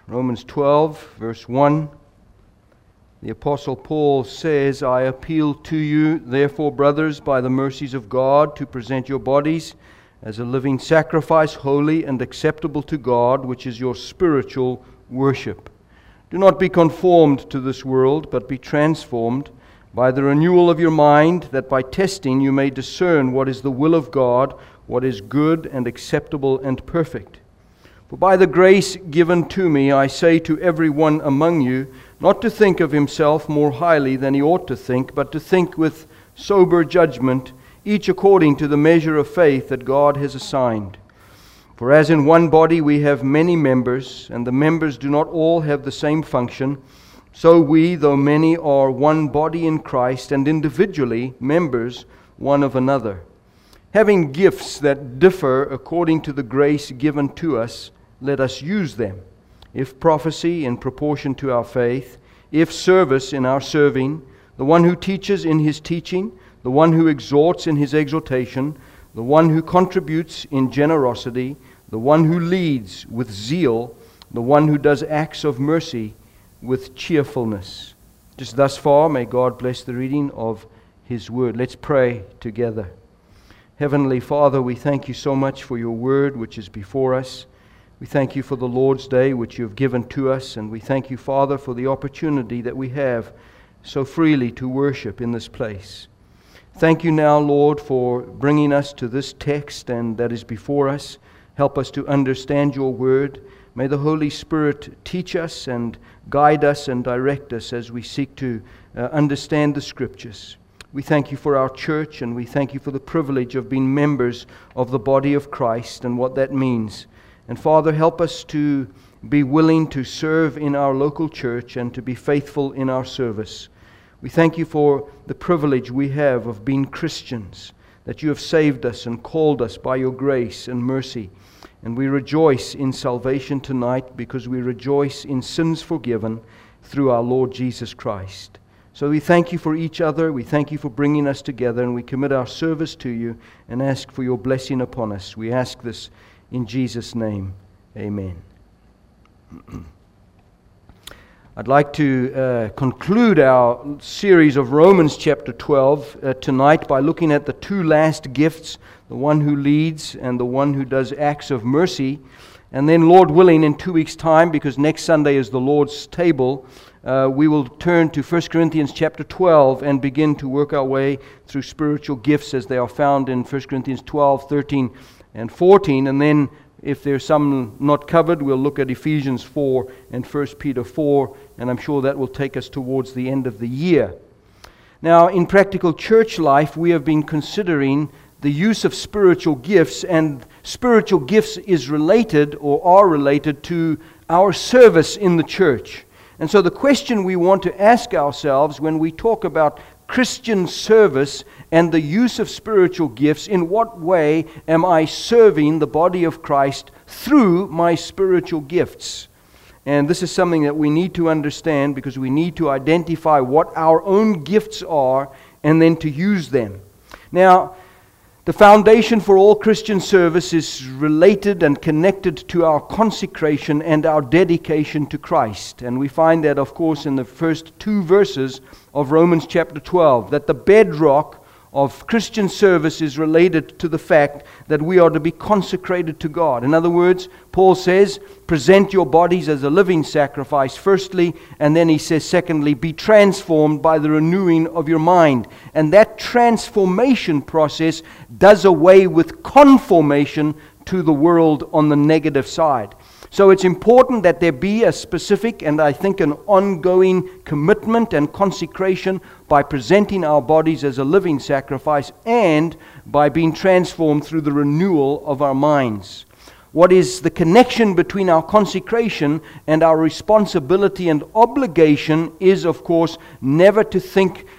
Romans 12, verse 1. The Apostle Paul says, I appeal to you, therefore, brothers, by the mercies of God, to present your bodies as a living sacrifice, holy and acceptable to God, which is your spiritual worship. Do not be conformed to this world, but be transformed by the renewal of your mind, that by testing you may discern what is the will of God, what is good and acceptable and perfect. For by the grace given to me, I say to every one among you, not to think of himself more highly than he ought to think, but to think with sober judgment, each according to the measure of faith that God has assigned. For as in one body we have many members, and the members do not all have the same function, so we, though many, are one body in Christ, and individually members one of another. Having gifts that differ according to the grace given to us, let us use them. If prophecy, in proportion to our faith; if service, in our serving; the one who teaches, in his teaching; the one who exhorts, in his exhortation; the one who contributes, in generosity; the one who leads, with zeal; the one who does acts of mercy, with cheerfulness. Just thus far, may God bless the reading of His Word. Let's pray together. Heavenly Father, we thank you so much for your Word which is before us. We thank you for the Lord's Day which you have given to us, and we thank you, Father, for the opportunity that we have so freely to worship in this place. Thank you now, Lord, for bringing us to this text and that is before us. Help us to understand your Word. May the Holy Spirit teach us and guide us and direct us as we seek to understand the Scriptures. We thank you for our church, and we thank you for the privilege of being members of the body of Christ and what that means. And Father, help us to be willing to serve in our local church and to be faithful in our service. We thank you for the privilege we have of being Christians, that you have saved us and called us by your grace and mercy. And we rejoice in salvation tonight because we rejoice in sins forgiven through our Lord Jesus Christ. So we thank you for each other. We thank you for bringing us together, and we commit our service to you and ask for your blessing upon us. We ask this in Jesus' name. Amen. I'd like to conclude our series of Romans chapter 12 tonight by looking at the two last gifts, the one who leads and the one who does acts of mercy. And then, Lord willing, in 2 weeks' time, because next Sunday is the Lord's table, we will turn to 1 Corinthians chapter 12 and begin to work our way through spiritual gifts as they are found in 1 Corinthians 12, 13, and 14. And then, if there's some not covered, we'll look at Ephesians 4 and 1 Peter 4, and I'm sure that will take us towards the end of the year. Now, in practical church life, we have been considering the use of spiritual gifts, and spiritual gifts is related or are related to our service in the church. And so the question we want to ask ourselves when we talk about Christian service and the use of spiritual gifts, in what way am I serving the body of Christ through my spiritual gifts? And this is something that we need to understand, because we need to identify what our own gifts are and then to use them. Now, the foundation for all Christian service is related and connected to our consecration and our dedication to Christ. And we find that, of course, in the first 2 verses of Romans chapter 12, that the bedrock of Christian service is related to the fact that we are to be consecrated to God. In other words, Paul says, present your bodies as a living sacrifice, firstly, and then he says, secondly, be transformed by the renewing of your mind. And that transformation process does away with conformation to the world on the negative side. So it's important that there be a specific and I think an ongoing commitment and consecration by presenting our bodies as a living sacrifice and by being transformed through the renewal of our minds. What is the connection between our consecration and our responsibility and obligation is, of course, never to think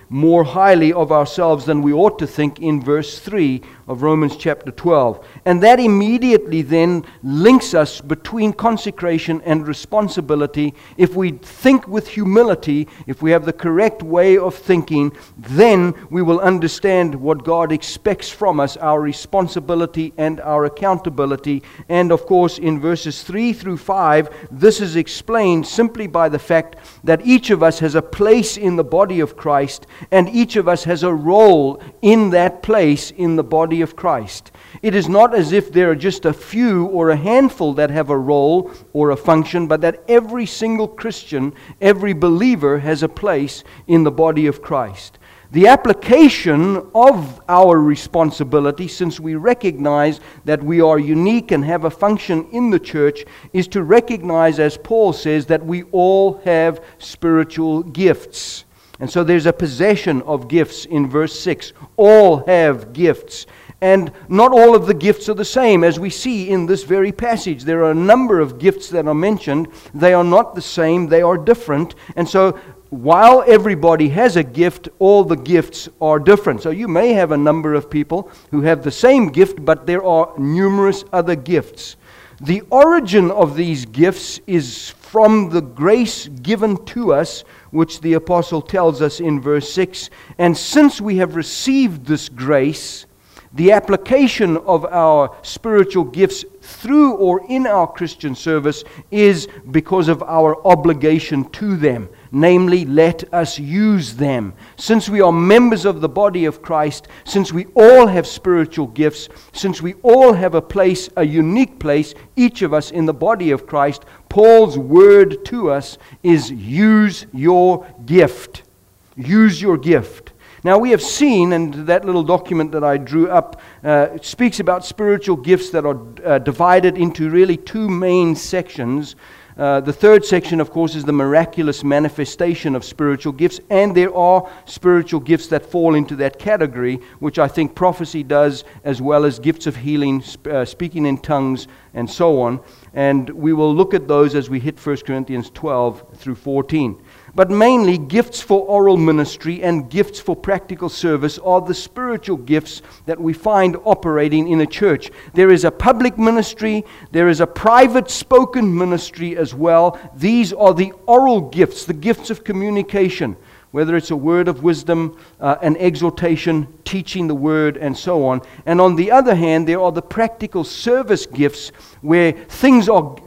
more highly of ourselves than we ought to think in verse 3 of Romans chapter 12. And that immediately then links us between consecration and responsibility. If we think with humility, if we have the correct way of thinking, then we will understand what God expects from us, our responsibility and our accountability. And of course, in verses 3 through 5, this is explained simply by the fact that each of us has a place in the body of Christ, and each of us has a role in that place in the body of Christ. It is not as if there are just a few or a handful that have a role or a function, but that every single Christian, every believer has a place in the body of Christ. The application of our responsibility, since we recognize that we are unique and have a function in the church, is to recognize, as Paul says, that we all have spiritual gifts. And so there's a possession of gifts in verse 6. All have gifts. And not all of the gifts are the same, as we see in this very passage. There are a number of gifts that are mentioned. They are not the same, they are different. And so while everybody has a gift, all the gifts are different. So you may have a number of people who have the same gift, but there are numerous other gifts. The origin of these gifts is from the grace given to us, which the apostle tells us in verse 6. And since we have received this grace, the application of our spiritual gifts through or in our Christian service is because of our obligation to them. Namely, let us use them. Since we are members of the body of Christ, since we all have spiritual gifts, since we all have a place, a unique place, each of us in the body of Christ, Paul's word to us is use your gift. Use your gift. Now we have seen, and that little document that I drew up speaks about spiritual gifts that are divided into really two main sections. The third section, of course, is the miraculous manifestation of spiritual gifts, and there are spiritual gifts that fall into that category, which I think prophecy does, as well as gifts of healing, speaking in tongues, and so on. And we will look at those as we hit 1 Corinthians 12 through 14. But mainly, gifts for oral ministry and gifts for practical service are the spiritual gifts that we find operating in a church. There is a public ministry, there is a private spoken ministry as well. These are the oral gifts, the gifts of communication, whether it's a word of wisdom, an exhortation, teaching the word, and so on. And on the other hand, there are the practical service gifts where things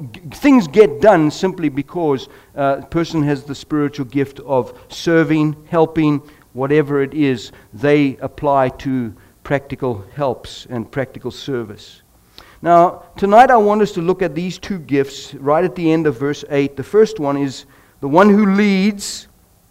get done simply because a person has the spiritual gift of serving, helping, whatever it is, they apply to practical helps and practical service. Now, tonight I want us to look at these two gifts right at the end of verse 8. The first one is the one who leads,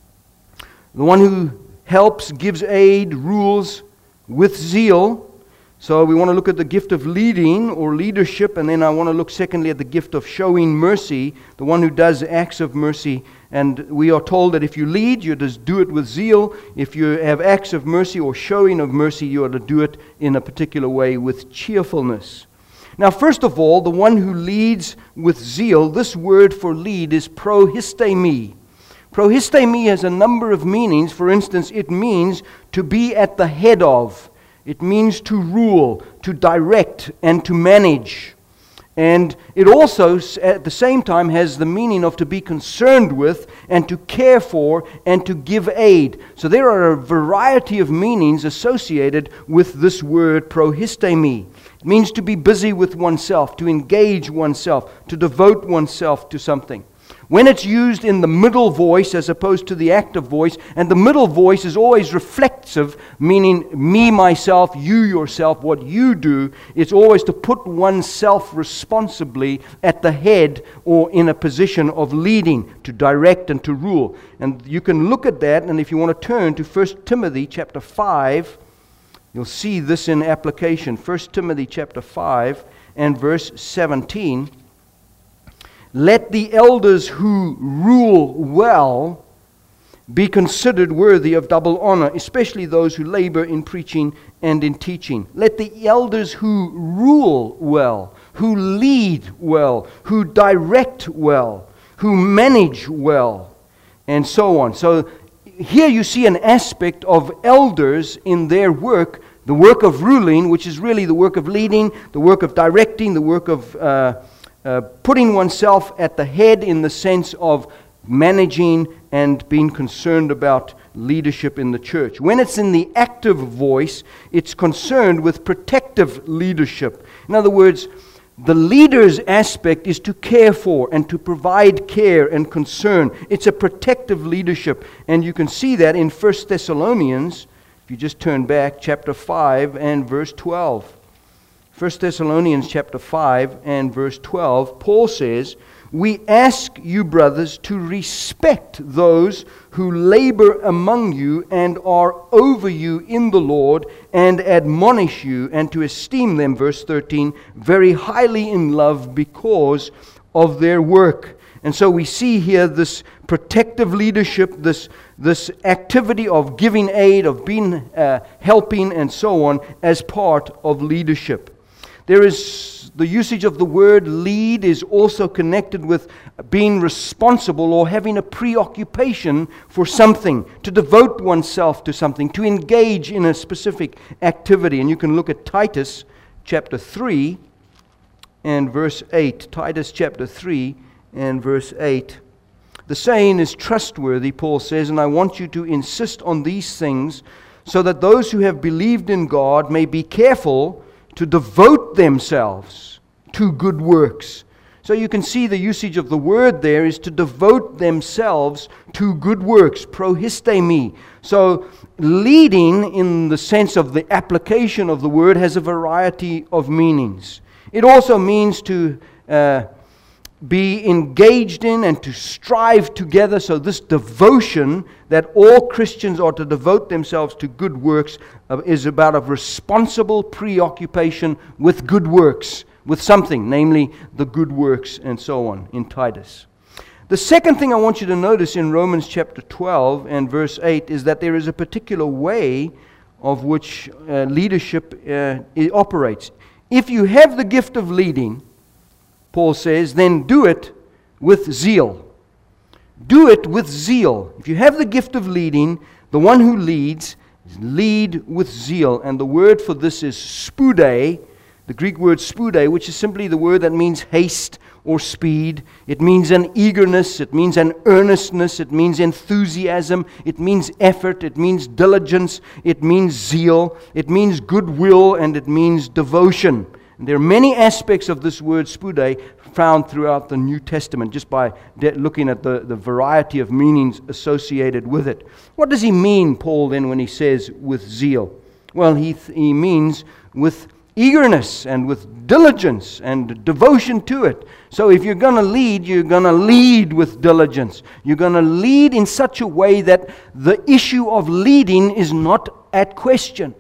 the one who helps, gives aid, rules with zeal. So we want to look at the gift of leading or leadership, and then I want to look secondly at the gift of showing mercy, the one who does acts of mercy. And we are told that if you lead, you just do it with zeal. If you have acts of mercy or showing of mercy, you are to do it in a particular way with cheerfulness. Now, first of all, the one who leads with zeal, this word for lead is prohistemi. Prohistemi has a number of meanings. For instance, it means to be at the head of. It means to rule, to direct, and to manage. And it also, at the same time, has the meaning of to be concerned with and to care for and to give aid. So there are a variety of meanings associated with this word prohistemi. It means to be busy with oneself, to engage oneself, to devote oneself to something. When it's used in the middle voice as opposed to the active voice, and the middle voice is always reflexive, meaning me, myself, you, yourself, what you do, it's always to put oneself responsibly at the head or in a position of leading, to direct and to rule. And you can look at that, and if you want to turn to 1 Timothy chapter 5, you'll see this in application. 1 Timothy chapter 5 and verse 17. Let the elders who rule well be considered worthy of double honor, especially those who labor in preaching and in teaching. Let the elders who rule well, who lead well, who direct well, who manage well, and so on. So here you see an aspect of elders in their work, the work of ruling, which is really the work of leading, the work of directing, the work of putting oneself at the head in the sense of managing and being concerned about leadership in the church. When it's in the active voice, it's concerned with protective leadership. In other words, the leader's aspect is to care for and to provide care and concern. It's a protective leadership. And you can see that in 1 Thessalonians, if you just turn back, chapter 5 and verse 12. 1 Thessalonians chapter 5 and verse 12, Paul says, "We ask you, brothers, to respect those who labor among you and are over you in the Lord and admonish you, and to esteem them," verse 13, "very highly in love because of their work." And so we see here this protective leadership, this activity of giving aid, of being helping and so on as part of leadership. There is the usage of the word lead is also connected with being responsible or having a preoccupation for something, to devote oneself to something, to engage in a specific activity. And you can look at Titus chapter 3 and verse 8. Titus chapter 3 and verse 8. "The saying is trustworthy," Paul says, "and I want you to insist on these things so that those who have believed in God may be careful to devote themselves to good works." So you can see the usage of the word there is to devote themselves to good works, prohistemi. So leading in the sense of the application of the word has a variety of meanings. It also means to be engaged in and to strive together. So this devotion that all Christians are to devote themselves to good works is about a responsible preoccupation with good works, with something, namely the good works and so on in Titus. The second thing I want you to notice in Romans chapter 12 and verse 8 is that there is a particular way of which leadership operates. If you have the gift of leading, Paul says, then do it with zeal. Do it with zeal. If you have the gift of leading, the one who leads, lead with zeal. And the word for this is spude, the Greek word spude, which is simply the word that means haste or speed. It means an eagerness, it means an earnestness, it means enthusiasm, it means effort, it means diligence, it means zeal, it means goodwill, and it means devotion. There are many aspects of this word spude found throughout the New Testament just by looking at the variety of meanings associated with it. What does he mean, Paul, then, when he says with zeal? Well, he means with eagerness and with diligence and devotion to it. So if you're going to lead, you're going to lead with diligence. You're going to lead in such a way that the issue of leading is not at question.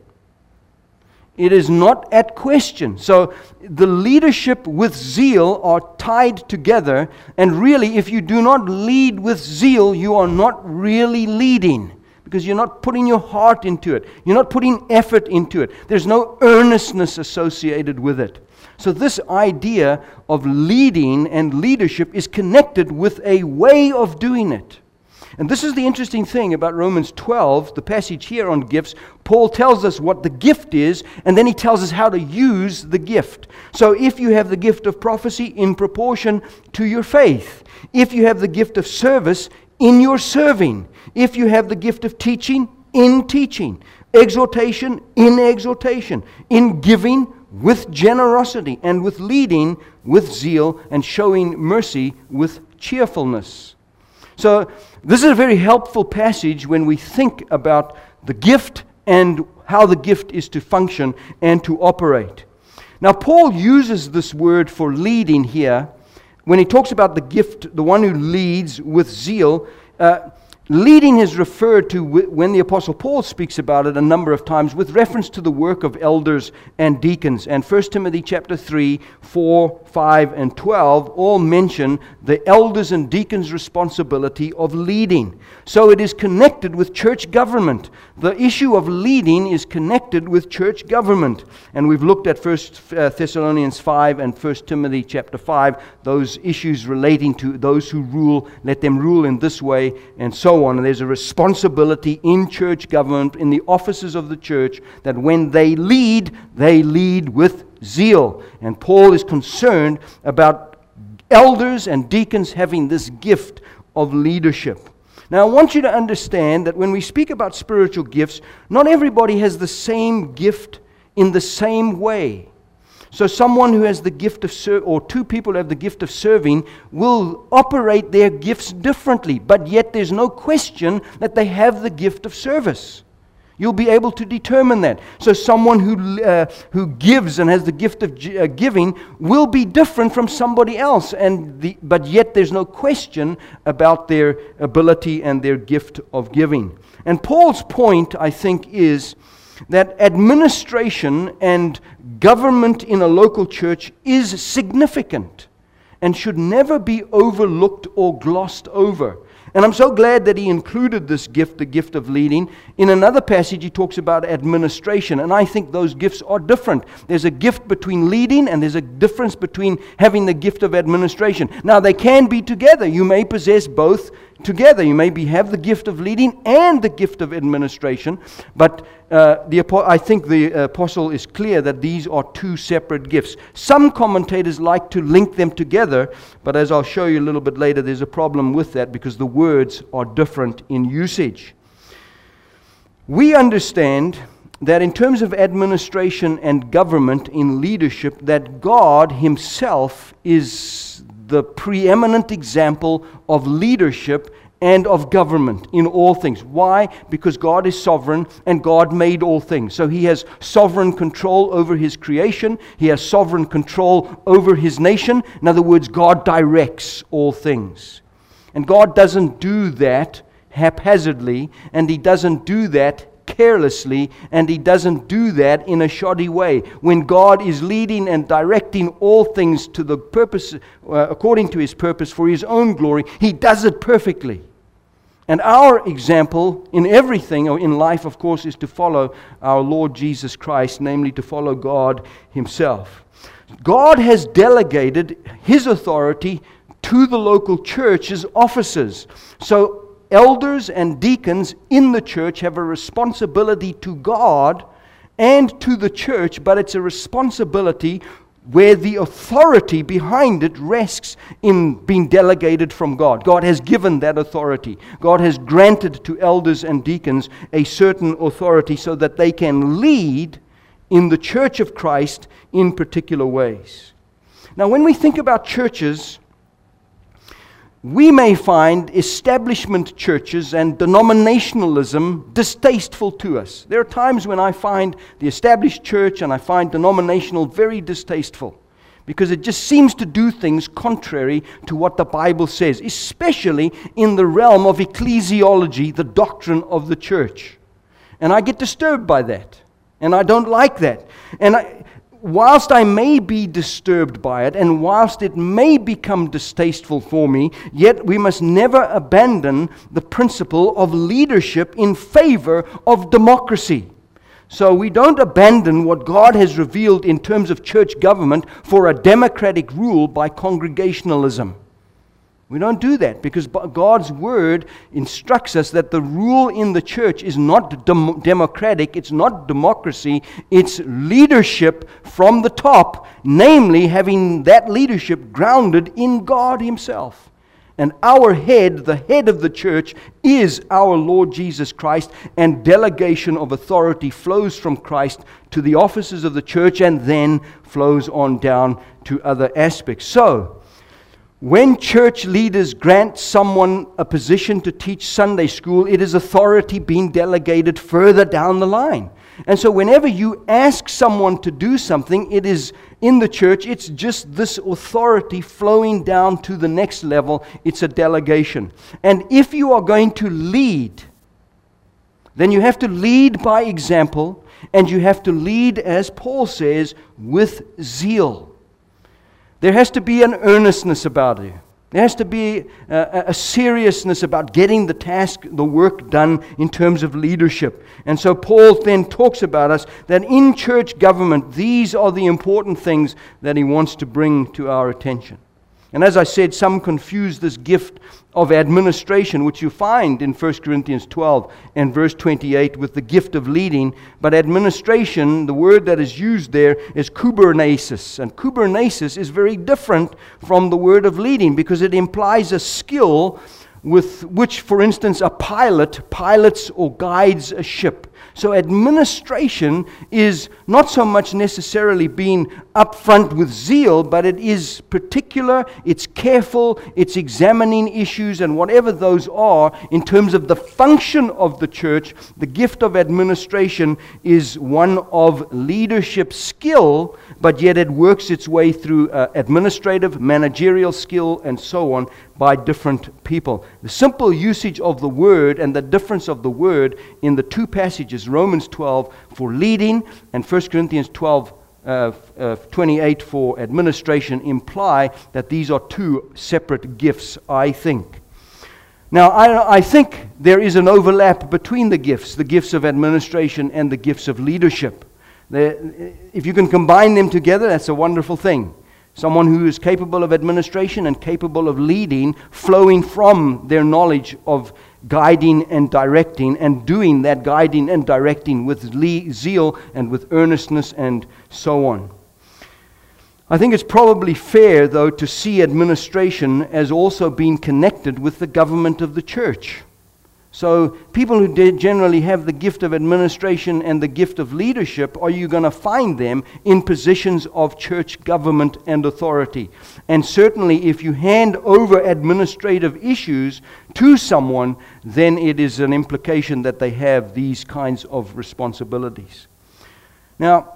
It is not at question. So the leadership with zeal are tied together. And really, if you do not lead with zeal, you are not really leading. Because you're not putting your heart into it. You're not putting effort into it. There's no earnestness associated with it. So this idea of leading and leadership is connected with a way of doing it. And this is the interesting thing about Romans 12, the passage here on gifts. Paul tells us what the gift is, and then he tells us how to use the gift. So if you have the gift of prophecy, in proportion to your faith. If you have the gift of service, in your serving. If you have the gift of teaching, in teaching. Exhortation, in exhortation. In giving, with generosity. And with leading, with zeal. And showing mercy, with cheerfulness. So this is a very helpful passage when we think about the gift and how the gift is to function and to operate. Now, Paul uses this word for leading here when he talks about the gift, the one who leads with zeal. Leading is referred to when the Apostle Paul speaks about it a number of times with reference to the work of elders and deacons. And 1 Timothy chapter 3, 4, 5, and 12 all mention the elders and deacons' responsibility of leading. So it is connected with church government. The issue of leading is connected with church government. And we've looked at 1 Thessalonians 5 and 1 Timothy chapter 5, those issues relating to those who rule, let them rule in this way, and so so on. And there's a responsibility in church government, in the offices of the church, that when they lead with zeal. And Paul is concerned about elders and deacons having this gift of leadership. Now, I want you to understand that when we speak about spiritual gifts, not everybody has the same gift in the same way. So someone who has the gift of or two people who have the gift of serving will operate their gifts differently, but yet there's no question that they have the gift of service. You'll be able to determine that. So someone who gives and has the gift of giving will be different from somebody else, but yet there's no question about their ability and their gift of giving. And Paul's point, I think, is that administration and government in a local church is significant and should never be overlooked or glossed over. And I'm so glad that he included this gift, the gift of leading. In another passage, he talks about administration, and I think those gifts are different. There's a gift between leading, and there's a difference between having the gift of administration. Now, they can be together. You may possess both together. You may have the gift of leading and the gift of administration, but I think the apostle is clear that these are two separate gifts. Some commentators like to link them together, but as I'll show you a little bit later, there's a problem with that because the words are different in usage. We understand that in terms of administration and government in leadership, that God Himself is the preeminent example of leadership and of government in all things. Why? Because God is sovereign and God made all things. So He has sovereign control over His creation. He has sovereign control over His nation. In other words, God directs all things. And God doesn't do that haphazardly, and He doesn't do that carelessly, and He doesn't do that in a shoddy way. When God is leading and directing all things to the purpose, according to His purpose for His own glory, He does it perfectly. And our example in everything, or in life, of course, is to follow our Lord Jesus Christ, namely to follow God Himself. God has delegated His authority to the local church as officers. So elders and deacons in the church have a responsibility to God and to the church, but it's a responsibility where the authority behind it rests in being delegated from God. God has given that authority. God has granted to elders and deacons a certain authority so that they can lead in the church of Christ in particular ways. Now, when we think about churches, we may find establishment churches and denominationalism distasteful to us. There are times when I find the established church and I find denominational very distasteful because it just seems to do things contrary to what the Bible says, especially in the realm of ecclesiology, the doctrine of the church. And I get disturbed by that, and I don't like that. And whilst I may be disturbed by it, and whilst it may become distasteful for me, yet we must never abandon the principle of leadership in favor of democracy. So we don't abandon what God has revealed in terms of church government for a democratic rule by congregationalism. We don't do that because God's Word instructs us that the rule in the church is not democratic, it's not democracy, it's leadership from the top, namely having that leadership grounded in God Himself. And our head, the head of the church, is our Lord Jesus Christ, and delegation of authority flows from Christ to the offices of the church and then flows on down to other aspects. So, when church leaders grant someone a position to teach Sunday school, it is authority being delegated further down the line. And so whenever you ask someone to do something, it is in the church, it's just this authority flowing down to the next level. It's a delegation. And if you are going to lead, then you have to lead by example, and you have to lead, as Paul says, with zeal. There has to be an earnestness about it. There has to be a seriousness about getting the task, the work done in terms of leadership. And so Paul then talks about us that in church government, these are the important things that he wants to bring to our attention. And as I said, some confuse this gift of administration, which you find in 1 Corinthians 12 and verse 28, with the gift of leading. But administration, the word that is used there is kubernesis. And kubernesis is very different from the word of leading, because it implies a skill with which, for instance, a pilot pilots or guides a ship. So administration is not so much necessarily being upfront with zeal, but it is particular, it's careful, it's examining issues, and whatever those are, in terms of the function of the church, the gift of administration is one of leadership skill, but yet it works its way through administrative, managerial skill, and so on, by different people. The simple usage of the word and the difference of the word in the two passages, Romans 12 for leading and 1 Corinthians 12 28 for administration, imply that these are two separate gifts, I think. Now, I think there is an overlap between the gifts of administration and the gifts of leadership. If you can combine them together, that's a wonderful thing. Someone who is capable of administration and capable of leading, flowing from their knowledge of guiding and directing, and doing that guiding and directing with zeal and with earnestness and so on. I think it's probably fair, though, to see administration as also being connected with the government of the church. So people who generally have the gift of administration and the gift of leadership, are you going to find them in positions of church government and authority? And certainly if you hand over administrative issues to someone, then it is an implication that they have these kinds of responsibilities. Now,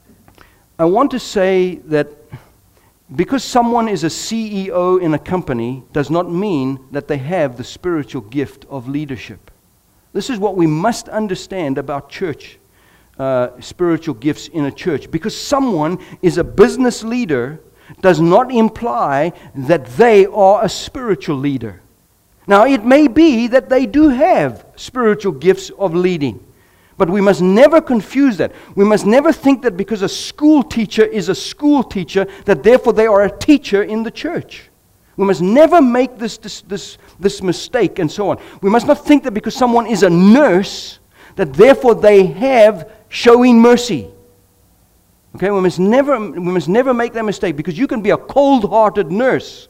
I want to say that because someone is a CEO in a company does not mean that they have the spiritual gift of leadership. This is what we must understand about church, spiritual gifts in a church. Because someone is a business leader does not imply that they are a spiritual leader. Now, it may be that they do have spiritual gifts of leading. But we must never confuse that. We must never think that because a school teacher is a school teacher, that therefore they are a teacher in the church. We must never make this mistake and so on. We must not think that because someone is a nurse, that therefore they have showing mercy. Okay, we must never make that mistake, because you can be a cold-hearted nurse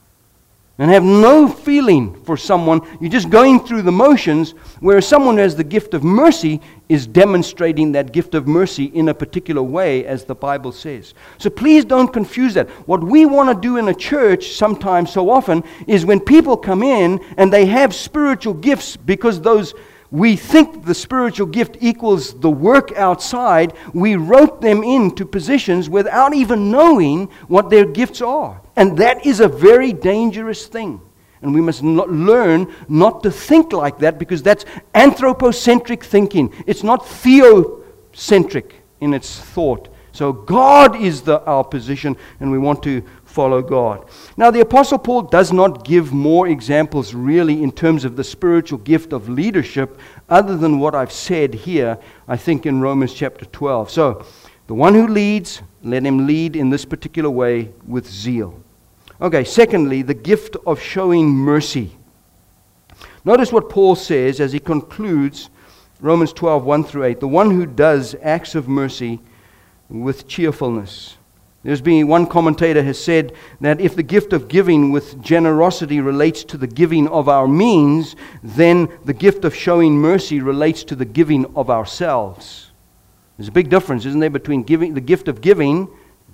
and have no feeling for someone. You're just going through the motions, whereas someone who has the gift of mercy is demonstrating that gift of mercy in a particular way, as the Bible says. So please don't confuse that. What we want to do in a church sometimes, so often, is when people come in and they have spiritual gifts, because we think the spiritual gift equals the work outside, we rope them into positions without even knowing what their gifts are. And that is a very dangerous thing. And we must learn not to think like that, because that's anthropocentric thinking. It's not theocentric in its thought. So God is our position, and we want to follow God. Now, the Apostle Paul does not give more examples really in terms of the spiritual gift of leadership, other than what I've said here, I think, in Romans chapter 12. So, the one who leads, let him lead in this particular way with zeal. Okay, secondly, the gift of showing mercy. Notice what Paul says as he concludes Romans 12, 1 through 8. The one who does acts of mercy with cheerfulness. There's been one commentator has said that if the gift of giving with generosity relates to the giving of our means, then the gift of showing mercy relates to the giving of ourselves. There's a big difference, isn't there, between the gift of giving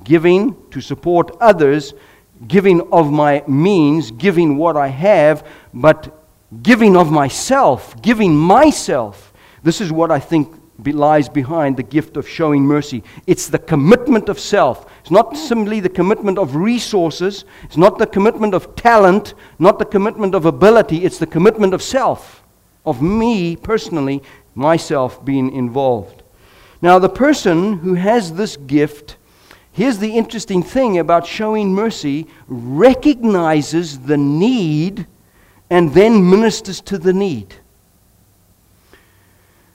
to support others, giving of my means, giving what I have, but giving of myself, giving myself. This is what I think lies behind the gift of showing mercy. It's the commitment of self. It's not simply the commitment of resources. It's not the commitment of talent, not the commitment of ability. It's the commitment of self, of me personally, myself being involved. Now, the person who has this gift, here's the interesting thing about showing mercy, recognizes the need and then ministers to the need.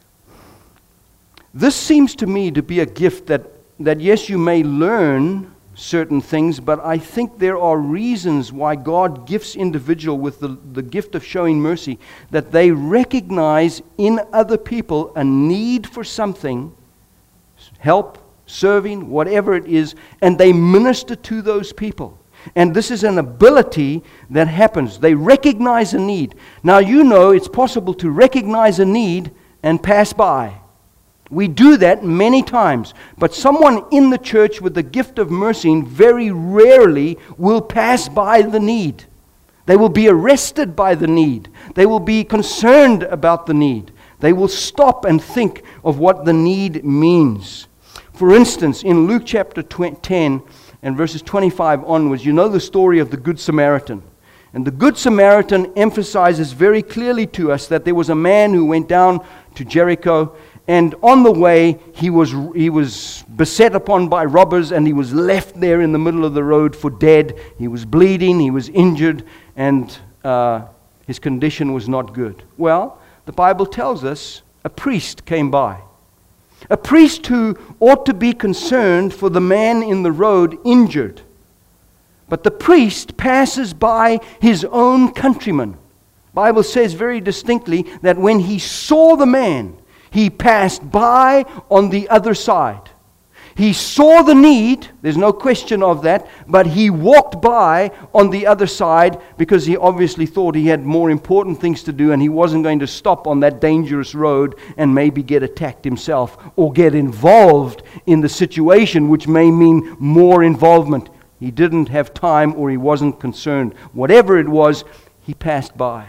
This seems to me to be a gift that yes, you may learn certain things, but I think there are reasons why God gifts individual with the gift of showing mercy, that they recognize in other people a need for something, help, serving, whatever it is, and they minister to those people. And this is an ability that happens. They recognize a need. Now, you know it's possible to recognize a need and pass by. We do that many times. But someone in the church with the gift of mercy very rarely will pass by the need. They will be arrested by the need. They will be concerned about the need. They will stop and think of what the need means. For instance, in Luke chapter 10 and verses 25 onwards, you know the story of the Good Samaritan. And the Good Samaritan emphasizes very clearly to us that there was a man who went down to Jericho, and on the way he was beset upon by robbers, and he was left there in the middle of the road for dead. He was bleeding, he was injured, and his condition was not good. Well, the Bible tells us a priest came by. A priest who ought to be concerned for the man in the road injured. But the priest passes by his own countryman. The Bible says very distinctly that when he saw the man, he passed by on the other side. He saw the need, there's no question of that, but he walked by on the other side because he obviously thought he had more important things to do, and he wasn't going to stop on that dangerous road and maybe get attacked himself or get involved in the situation, which may mean more involvement. He didn't have time, or he wasn't concerned. Whatever it was, he passed by.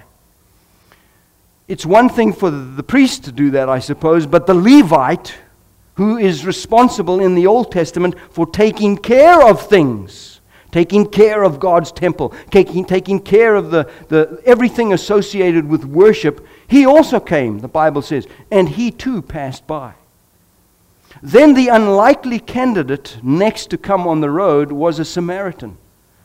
It's one thing for the priest to do that, I suppose, but the Levite, who is responsible in the Old Testament for taking care of things, taking care of God's temple, taking care of the everything associated with worship, he also came, the Bible says, and he too passed by. Then the unlikely candidate next to come on the road was a Samaritan.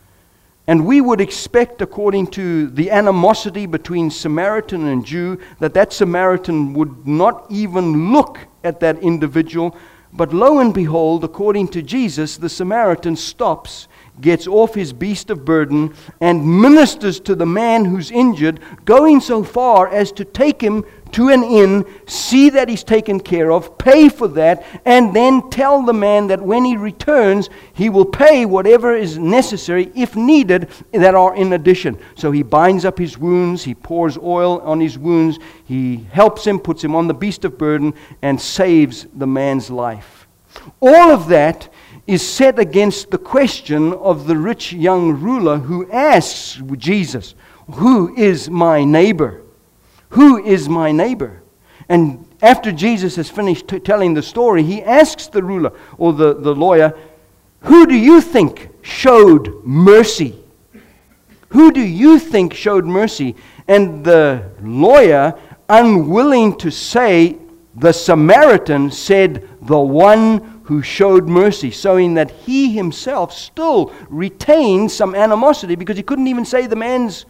And we would expect, according to the animosity between Samaritan and Jew, that Samaritan would not even look at that individual. But lo and behold, according to Jesus, the Samaritan stops, gets off his beast of burden, and ministers to the man who's injured, going so far as to take him to an inn, see that he's taken care of, pay for that, and then tell the man that when he returns, he will pay whatever is necessary, if needed, that are in addition. So he binds up his wounds, he pours oil on his wounds, he helps him, puts him on the beast of burden, and saves the man's life. All of that is set against the question of the rich young ruler who asks Jesus, "Who is my neighbor? Who is my neighbor?" And after Jesus has finished telling the story, he asks the ruler or the lawyer, "Who do you think showed mercy? Who do you think showed mercy?" And the lawyer, unwilling to say the Samaritan, said, "The one who showed mercy," showing that he himself still retained some animosity because he couldn't even say the man's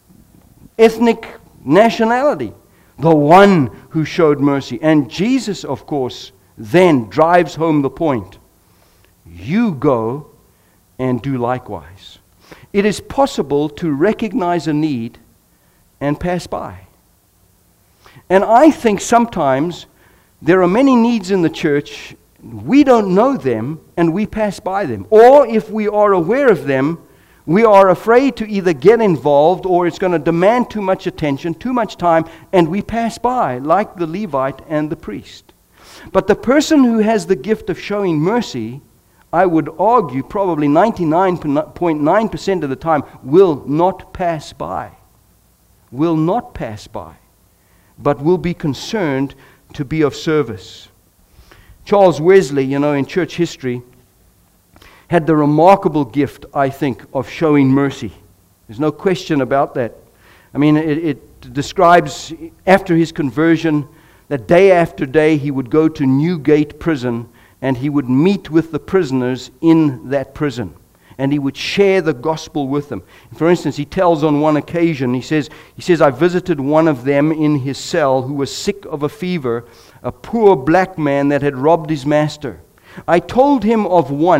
ethnic nationality. The one who showed mercy. And Jesus, of course, then drives home the point. You go and do likewise. It is possible to recognize a need and pass by. And I think sometimes there are many needs in the church, we don't know them, and we pass by them. Or if we are aware of them, we are afraid to either get involved, or it's going to demand too much attention, too much time, and we pass by, like the Levite and the priest. But the person who has the gift of showing mercy, I would argue probably 99.9% of the time, will not pass by. Will not pass by, but will be concerned to be of service. Charles Wesley, in church history, had the remarkable gift, I think, of showing mercy. There's no question about that. I mean, it describes after his conversion that day after day he would go to Newgate prison and he would meet with the prisoners in that prison. And he would share the gospel with them. For instance, he tells on one occasion, he says, "I visited one of them in his cell who was sick of a fever, a poor black man that had robbed his master. I told him of one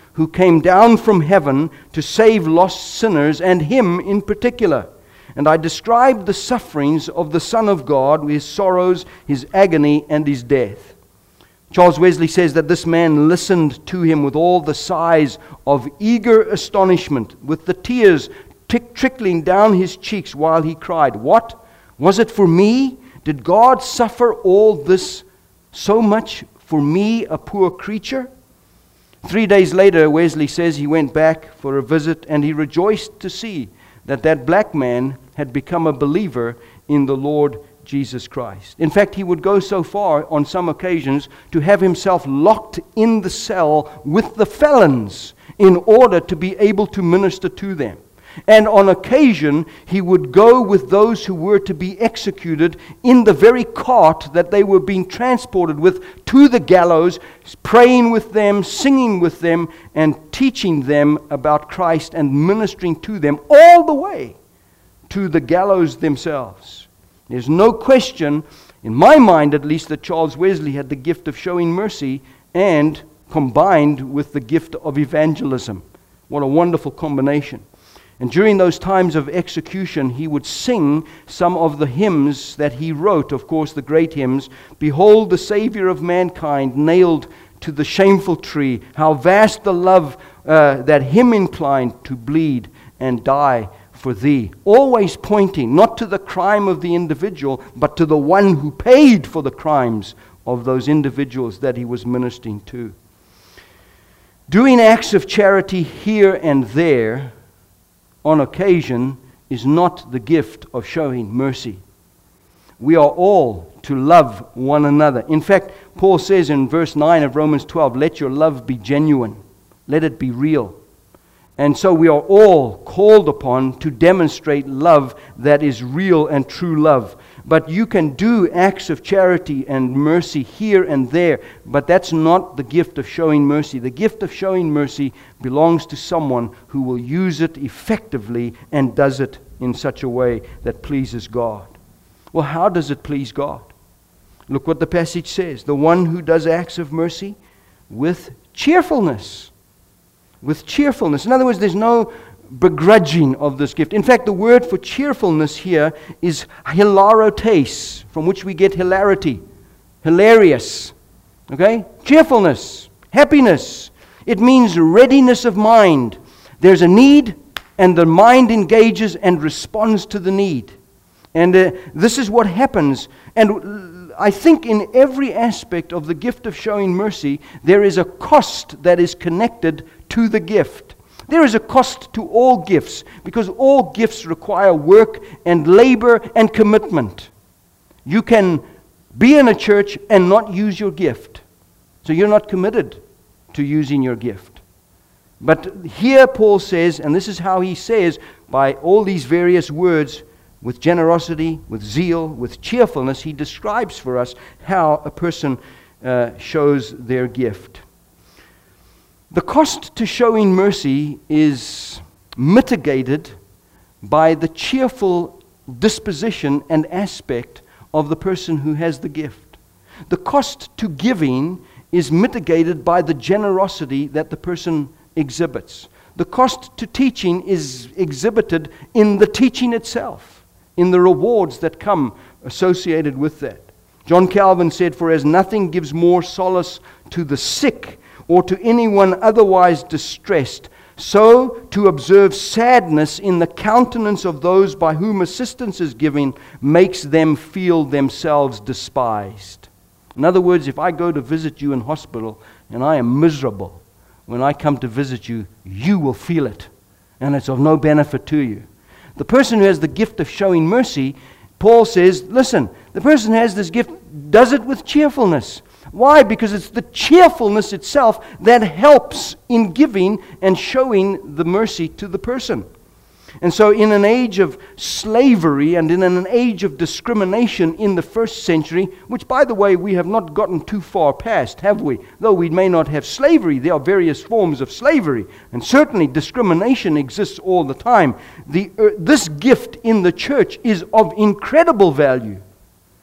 who came down from heaven to save lost sinners, and him in particular. And I described the sufferings of the Son of God, his sorrows, his agony, and his death. Charles Wesley says that this man listened to him with all the sighs of eager astonishment, with the tears trickling down his cheeks while he cried, "What? Was it for me? Did God suffer all this so much for me, a poor creature?" 3 days later, Wesley says he went back for a visit, and he rejoiced to see that black man had become a believer in the Lord Jesus Christ. In fact, he would go so far on some occasions to have himself locked in the cell with the felons in order to be able to minister to them. And on occasion, he would go with those who were to be executed in the very cart that they were being transported with to the gallows, praying with them, singing with them, and teaching them about Christ and ministering to them all the way to the gallows themselves. There's no question, in my mind at least, that Charles Wesley had the gift of showing mercy and combined with the gift of evangelism. What a wonderful combination. And during those times of execution, he would sing some of the hymns that he wrote, of course, the great hymns. "Behold the Savior of mankind, nailed to the shameful tree. How vast the love that him inclined to bleed and die for thee." Always pointing not to the crime of the individual, but to the one who paid for the crimes of those individuals that he was ministering to. Doing acts of charity here and there on occasion is not the gift of showing mercy. We are all to love one another. In fact, Paul says in verse 9 of Romans 12, "Let your love be genuine. Let it be real." And so we are all called upon to demonstrate love that is real and true love. But you can do acts of charity and mercy here and there, but that's not the gift of showing mercy. The gift of showing mercy belongs to someone who will use it effectively and does it in such a way that pleases God. Well, how does it please God? Look what the passage says. The one who does acts of mercy with cheerfulness. With cheerfulness. In other words, there's no begrudging of this gift. In fact, the word for cheerfulness here is hilarotes, from which we get hilarity. Hilarious. Okay? Cheerfulness. Happiness. It means readiness of mind. There's a need, and the mind engages and responds to the need. And this is what happens. And I think in every aspect of the gift of showing mercy, there is a cost that is connected to the gift. There is a cost to all gifts, because all gifts require work and labor and commitment. You can be in a church and not use your gift. So you're not committed to using your gift. But here Paul says, and this is how he says, by all these various words, with generosity, with zeal, with cheerfulness, he describes for us how a person shows their gift. The cost to showing mercy is mitigated by the cheerful disposition and aspect of the person who has the gift. The cost to giving is mitigated by the generosity that the person exhibits. The cost to teaching is exhibited in the teaching itself, in the rewards that come associated with that. John Calvin said, "For as nothing gives more solace to the sick or to anyone otherwise distressed, so to observe sadness in the countenance of those by whom assistance is given makes them feel themselves despised." In other words, if I go to visit you in hospital and I am miserable, when I come to visit you, you will feel it, and it's of no benefit to you. The person who has the gift of showing mercy, Paul says, listen, the person who has this gift does it with cheerfulness. Why? Because it's the cheerfulness itself that helps in giving and showing the mercy to the person. And so in an age of slavery and in an age of discrimination in the first century, which by the way we have not gotten too far past, have we? Though we may not have slavery, there are various forms of slavery, and certainly discrimination exists all the time. This gift in the church is of incredible value.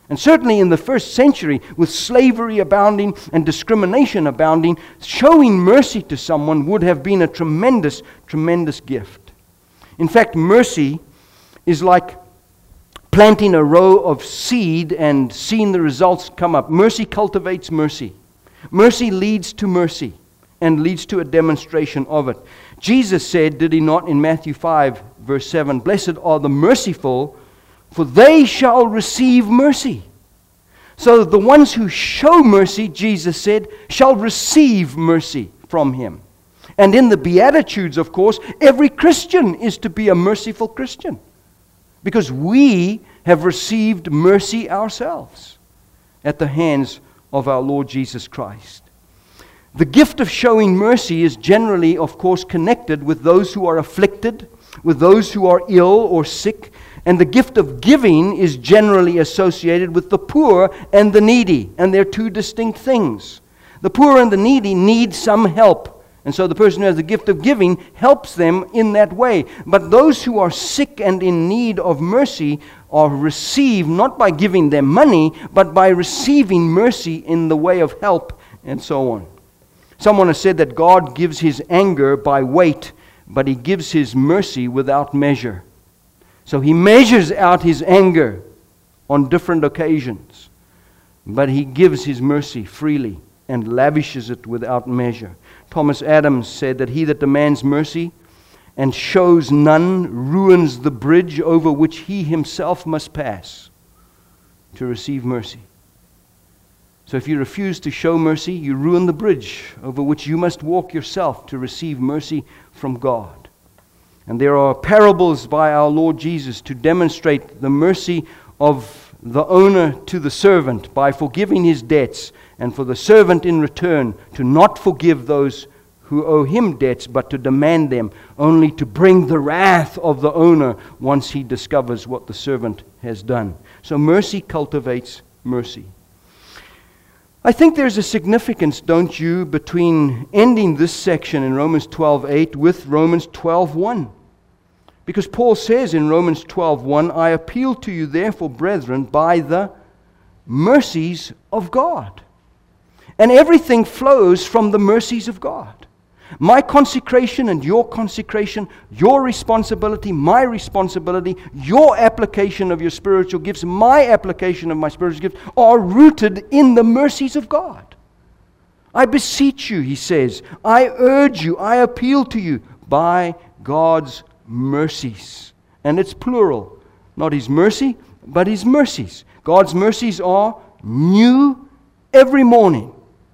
And certainly in the first century, with slavery abounding and discrimination abounding, showing mercy to someone would have been a tremendous, tremendous gift. In fact, mercy is like planting a row of seed and seeing the results come up. Mercy cultivates mercy. Mercy leads to mercy and leads to a demonstration of it. Jesus said, did he not, in Matthew 5, verse 7, "Blessed are the merciful, for they shall receive mercy." So the ones who show mercy, Jesus said, shall receive mercy from him. And in the Beatitudes, of course, every Christian is to be a merciful Christian, because we have received mercy ourselves at the hands of our Lord Jesus Christ. The gift of showing mercy is generally, of course, connected with those who are afflicted, with those who are ill or sick, and the gift of giving is generally associated with the poor and the needy, and they're two distinct things. The poor and the needy need some help, and so the person who has the gift of giving helps them in that way. But those who are sick and in need of mercy are received not by giving them money, but by receiving mercy in the way of help and so on. Someone has said that God gives his anger by weight, but he gives his mercy without measure. So he measures out his anger on different occasions, but he gives his mercy freely and lavishes it without measure. Thomas Adams said that he that demands mercy and shows none ruins the bridge over which he himself must pass to receive mercy. So if you refuse to show mercy, you ruin the bridge over which you must walk yourself to receive mercy from God. And there are parables by our Lord Jesus to demonstrate the mercy of the owner to the servant by forgiving his debts, and for the servant in return to not forgive those who owe him debts, but to demand them, only to bring the wrath of the owner once he discovers what the servant has done. So mercy cultivates mercy. I think there's a significance, don't you, between ending this section in Romans 12:8 with Romans 12:1. Because Paul says in Romans 12:1, "I appeal to you therefore, brethren, by the mercies of God." And everything flows from the mercies of God. My consecration and your consecration, your responsibility, my responsibility, your application of your spiritual gifts, my application of my spiritual gifts, are rooted in the mercies of God. I beseech you, he says, I urge you, I appeal to you by God's mercies. And it's plural. Not his mercy, but his mercies. God's mercies are new every morning.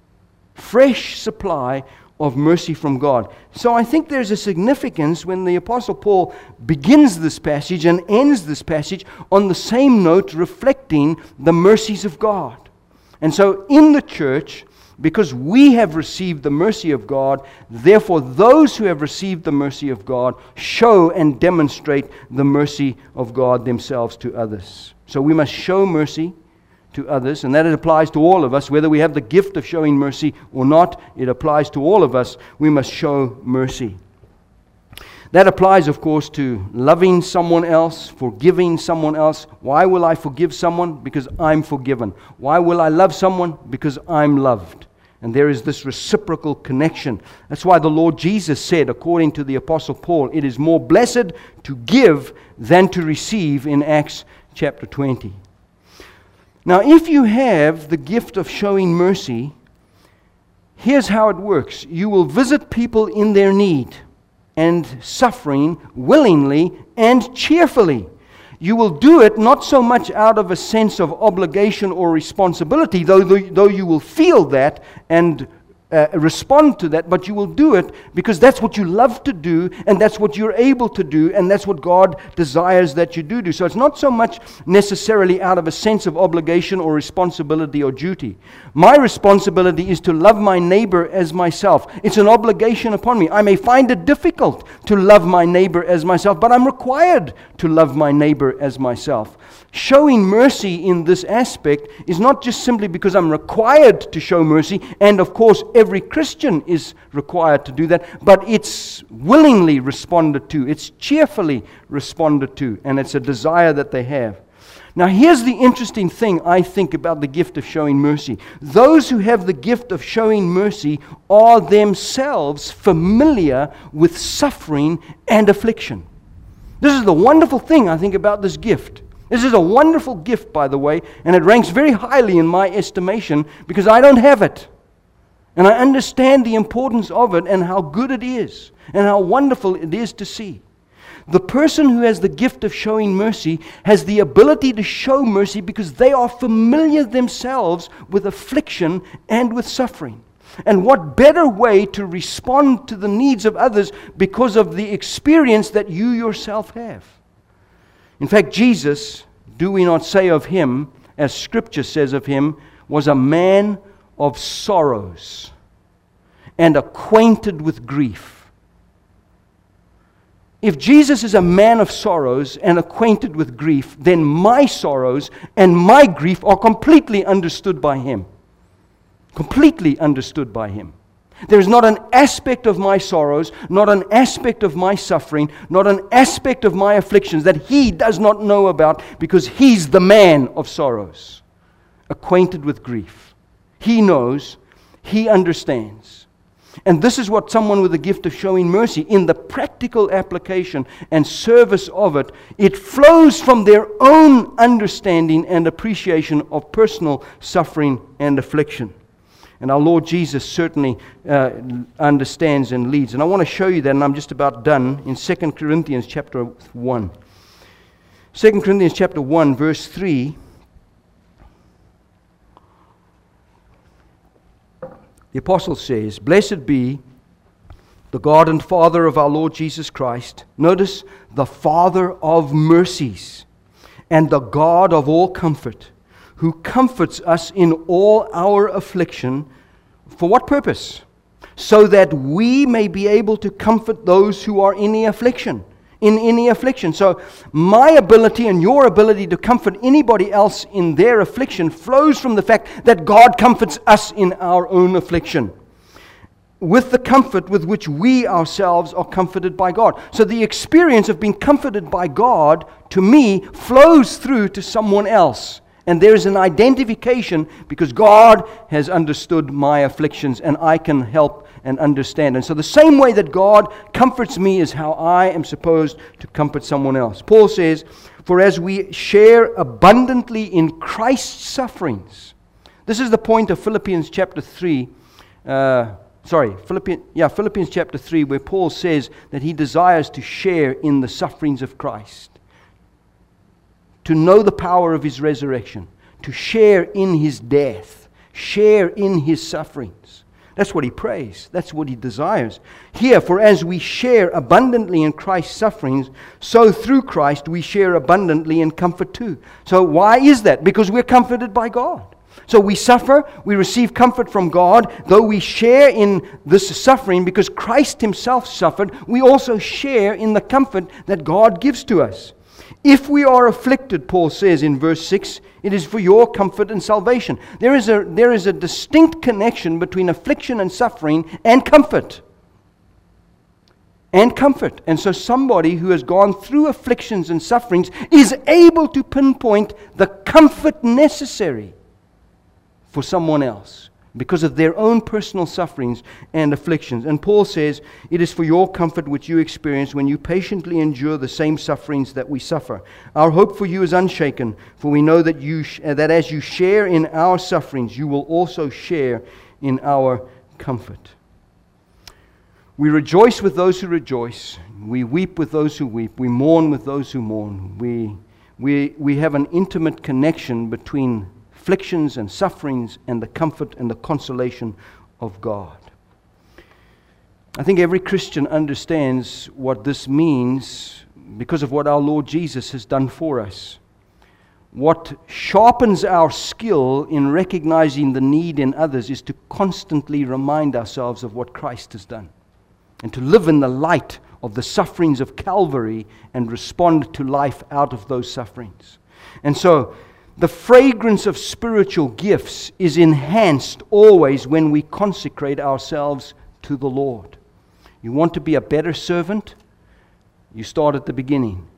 Fresh supply of mercy from God. So I think there's a significance when the Apostle Paul begins this passage and ends this passage on the same note, reflecting the mercies of God. And so in the church, because we have received the mercy of God, therefore those who have received the mercy of God show and demonstrate the mercy of God themselves to others. So we must show mercy to others, and that applies to all of us, whether we have the gift of showing mercy or not. It applies to all of us. We must show mercy. That applies, of course, to loving someone else, forgiving someone else. Why will I forgive someone? Because I'm forgiven. Why will I love someone? Because I'm loved. And there is this reciprocal connection. That's why the Lord Jesus said, according to the Apostle Paul, it is more blessed to give than to receive in Acts chapter 20. Now, if you have the gift of showing mercy, here's how it works. You will visit people in their need and suffering willingly and cheerfully. You will do it not so much out of a sense of obligation or responsibility, though you will feel that and respond to that, but you will do it because that's what you love to do, and that's what you're able to do, and that's what God desires that you do. So it's not so much necessarily out of a sense of obligation or responsibility or duty. My responsibility is to love my neighbor as myself. It's an obligation upon me. I may find it difficult to love my neighbor as myself, but I'm required to love my neighbor as myself. Showing mercy in this aspect is not just simply because I'm required to show mercy, and of course every Christian is required to do that, but it's willingly responded to, it's cheerfully responded to, and it's a desire that they have. Now, here's the interesting thing, I think, about the gift of showing mercy. Those who have the gift of showing mercy are themselves familiar with suffering and affliction. This is the wonderful thing, I think, about this gift. This is a wonderful gift, by the way, and it ranks very highly in my estimation because I don't have it. And I understand the importance of it and how good it is and how wonderful it is to see. The person who has the gift of showing mercy has the ability to show mercy because they are familiar themselves with affliction and with suffering. And what better way to respond to the needs of others because of the experience that you yourself have? In fact, Jesus, do we not say of him, as Scripture says of him, was a man of sorrows and acquainted with grief. If Jesus is a man of sorrows and acquainted with grief, then my sorrows and my grief are completely understood by him. Completely understood by him. There is not an aspect of my sorrows, not an aspect of my suffering, not an aspect of my afflictions that he does not know about because he's the man of sorrows, acquainted with grief. He knows, he understands. And this is what someone with the gift of showing mercy, in the practical application and service of it, it flows from their own understanding and appreciation of personal suffering and affliction. And our Lord Jesus certainly understands and leads. And I want to show you that, and I'm just about done, in 2 Corinthians chapter 1. 2 Corinthians chapter 1, verse 3. The apostle says, "Blessed be the God and Father of our Lord Jesus Christ." Notice, the Father of mercies and the God of all comfort, who comforts us in all our affliction. For what purpose? So that we may be able to comfort those who are in any affliction. So my ability and your ability to comfort anybody else in their affliction flows from the fact that God comforts us in our own affliction, with the comfort with which we ourselves are comforted by God. So the experience of being comforted by God, to me, flows through to someone else. And there is an identification because God has understood my afflictions and I can help and understand. And so the same way that God comforts me is how I am supposed to comfort someone else. Paul says, "For as we share abundantly in Christ's sufferings." This is the point of Philippians chapter 3. Philippians chapter 3, where Paul says that he desires to share in the sufferings of Christ, to know the power of his resurrection, to share in his death, share in his sufferings. That's what he prays. That's what he desires. Here, "For as we share abundantly in Christ's sufferings, so through Christ we share abundantly in comfort too." So why is that? Because we're comforted by God. So we suffer, we receive comfort from God, though we share in this suffering because Christ himself suffered, we also share in the comfort that God gives to us. "If we are afflicted," Paul says in verse 6, "it is for your comfort and salvation." There is a distinct connection between affliction and suffering and comfort. And comfort. And so somebody who has gone through afflictions and sufferings is able to pinpoint the comfort necessary for someone else because of their own personal sufferings and afflictions. And Paul says, "It is for your comfort which you experience when you patiently endure the same sufferings that we suffer. Our hope for you is unshaken, for we know that that as you share in our sufferings, you will also share in our comfort." We rejoice with those who rejoice. We weep with those who weep. We mourn with those who mourn. We have an intimate connection between afflictions and sufferings and the comfort and the consolation of God. I think every Christian understands what this means because of what our Lord Jesus has done for us. What sharpens our skill in recognizing the need in others is to constantly remind ourselves of what Christ has done and to live in the light of the sufferings of Calvary and respond to life out of those sufferings. And so, the fragrance of spiritual gifts is enhanced always when we consecrate ourselves to the Lord. You want to be a better servant? You start at the beginning.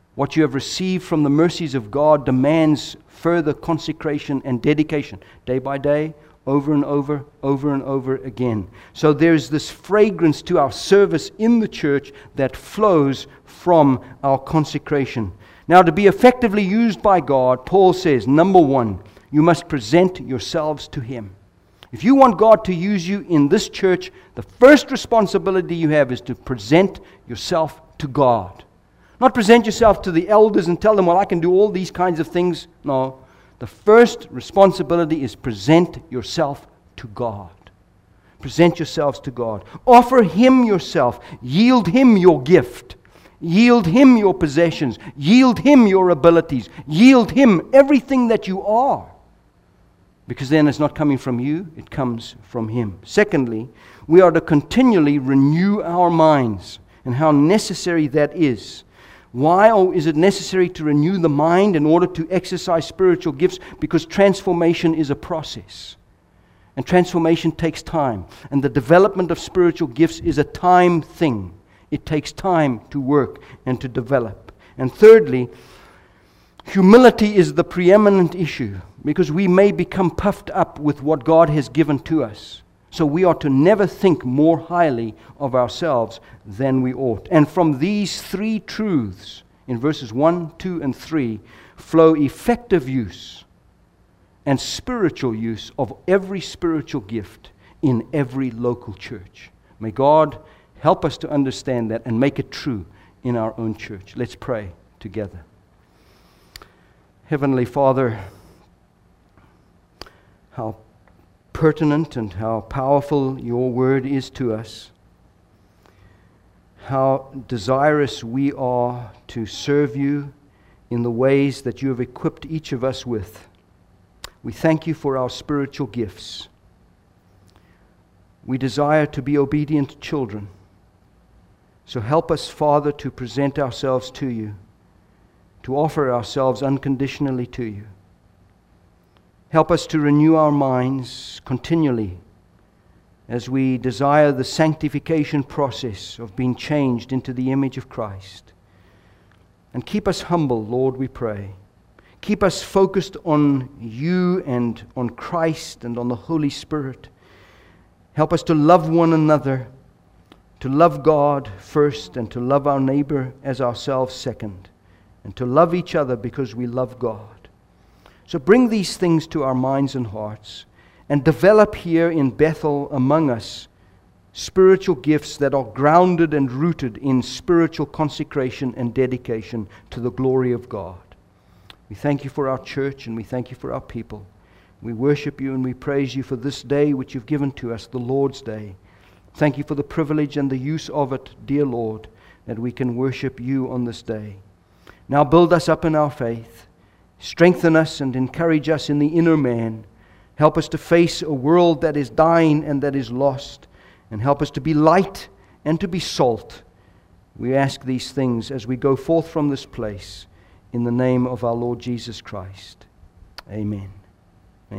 What you have received from the mercies of God demands further consecration and dedication, day by day, over and over, over and over again. So there's this fragrance to our service in the church that flows from our consecration. Now, to be effectively used by God, Paul says, number one, you must present yourselves to Him. If you want God to use you in this church, the first responsibility you have is to present yourself to God. Not present yourself to the elders and tell them, well, I can do all these kinds of things. No. The first responsibility is present yourself to God. Present yourselves to God. Offer Him yourself. Yield Him your gift. Yield Him your possessions. Yield Him your abilities. Yield Him everything that you are. Because then it's not coming from you, it comes from Him. Secondly, we are to continually renew our minds, and how necessary that is. Why is it necessary to renew the mind in order to exercise spiritual gifts? Because transformation is a process. And transformation takes time. And the development of spiritual gifts is a time thing. It takes time to work and to develop. And thirdly, humility is the preeminent issue, because we may become puffed up with what God has given to us. So we are to never think more highly of ourselves than we ought. And from these three truths, in verses 1, 2, and 3, flow effective use and spiritual use of every spiritual gift in every local church. May God help us to understand that and make it true in our own church. Let's pray together. Heavenly Father, how pertinent and how powerful your word is to us. How desirous we are to serve you in the ways that you have equipped each of us with. We thank you for our spiritual gifts. We desire to be obedient children. So help us, Father, to present ourselves to you, to offer ourselves unconditionally to you. Help us to renew our minds continually as we desire the sanctification process of being changed into the image of Christ. And keep us humble, Lord, we pray. Keep us focused on you and on Christ and on the Holy Spirit. Help us to love one another, to love God first, and to love our neighbor as ourselves second, and to love each other because we love God. So bring these things to our minds and hearts, and develop here in Bethel among us spiritual gifts that are grounded and rooted in spiritual consecration and dedication to the glory of God. We thank you for our church, and we thank you for our people. We worship you and we praise you for this day which you've given to us, the Lord's Day. Thank you for the privilege and the use of it, dear Lord, that we can worship you on this day. Now build us up in our faith. Strengthen us and encourage us in the inner man. Help us to face a world that is dying and that is lost. And help us to be light and to be salt. We ask these things as we go forth from this place in the name of our Lord Jesus Christ. Amen.